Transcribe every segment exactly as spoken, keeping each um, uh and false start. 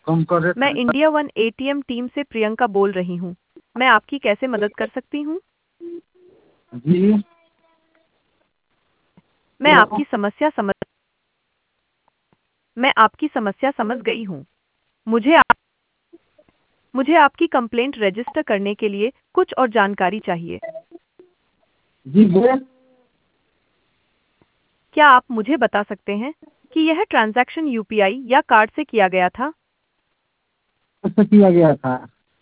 कम कर रहे मैं थे। इंडिया वन एटीएम टीम से प्रियंका बोल रही हूँ। मैं आपकी कैसे मदद कर सकती हूँ? जी। मैं हेलो। आपकी समस्या समझ मैं आपकी समस्या समझ गई हूँ। मुझे आप, मुझे आपकी कंप्लेंट रजिस्टर करने के लिए कुछ और जानकारी चाहिए। जी बोले। क्या आप मुझे बता सकते हैं कि यह ट्रांजैक्शन यूपीआई या कार्ड से किया गया था? ऐसा किया गया था।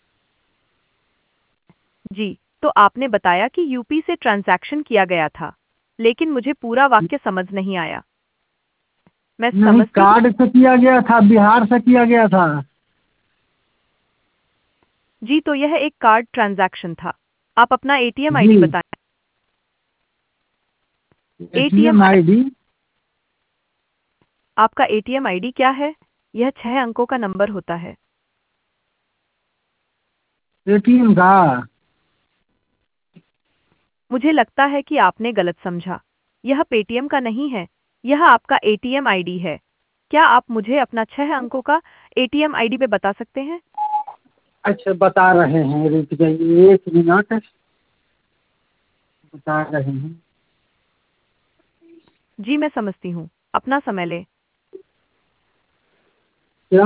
जी, तो आपने बताया कि यूपी से ट्रांजैक्शन किया गया था, लेकिन मुझे पूरा वाक्य समझ नहीं आया। मैं नहीं, समझती हूँ। कार्ड से किया गया था, बिहार से किया गया था। जी, तो यह एक कार्ड ट्रांजैक्शन था। आप अपना एटीएम जी। आईडी बताएं। ATM ATM ID. आपका एटीएम आईडी क्या है? यह छह अंकों का नंबर होता है। एटीएम का। मुझे लगता है कि आपने गलत समझा। यह पेटीएम का नहीं है, यह आपका एटीएम आईडी है। क्या आप मुझे अपना छह अंकों का एटीएम आईडी पे बता सकते हैं? अच्छा, बता रहे हैं, रुक जाइए एक मिनट। बता रहे हैं। जी, मैं समझती हूँ। अपना समय लें। क्या?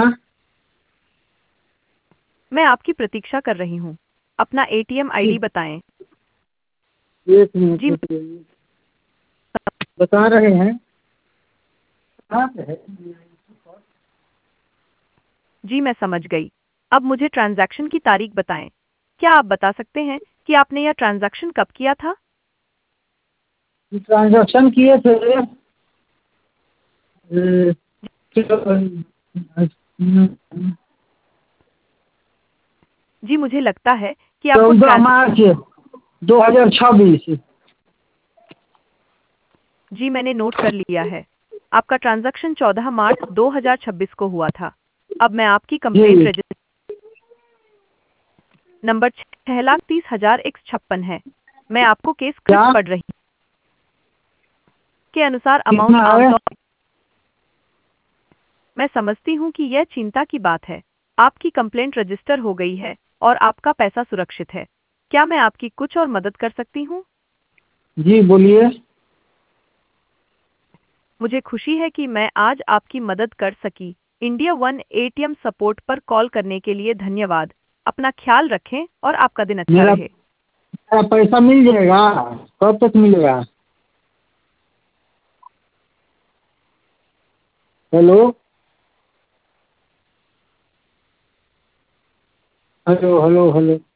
मैं आपकी प्रतीक्षा कर रही हूँ। अपना एटीएम आईडी ठीक, बताएं। एक मिनट जी, रुक जाइए। बता रहे हैं। कहाँ पे है? जी, मैं समझ गई। अब मुझे ट्रांजैक्शन की तारीख बताएं। क्या आप बता सकते हैं कि आपने यह ट्रांजैक्शन कब किया था? ट्रांजेक्शन किए थे। जी, मुझे लगता है कि आपको चौदह ट्रांस मार्च दो हजार छब्बीस। जी, मैंने नोट कर लिया है। आपका ट्रांजैक्शन चौदह मार्च दो हज़ार छब्बीस को हुआ था। अब मैं आपकी कंप्लेंट जी। रजिस्टर नंबर छह लाख तीस हजार एक सौ छप्पन है। मैं आपको केस क्या? स्क्रिप्ट पढ़ रही हूँ। के अनुसार अमाउंट कितना है? आमतौर मैं समझती हूँ कि यह चिंता की बात है। आपकी कंप्लेंट रजिस्टर हो गई है और आपका पैसा सुरक्षित है। क्या मैं आपकी कुछ और मदद कर सकती हूँ? जी बोलिए। मुझे खुशी है कि मैं आज आपकी मदद कर सकी। इंडिया वन एटीएम सपोर्ट पर कॉल करने के लिए धन्यवाद। अपना ख्याल रखें और आपका दिन अच्छा मेरा रहे। मेरा पैसा मिल जाएगा? कब तक मिलेगा? हेलो। Hello hello hello.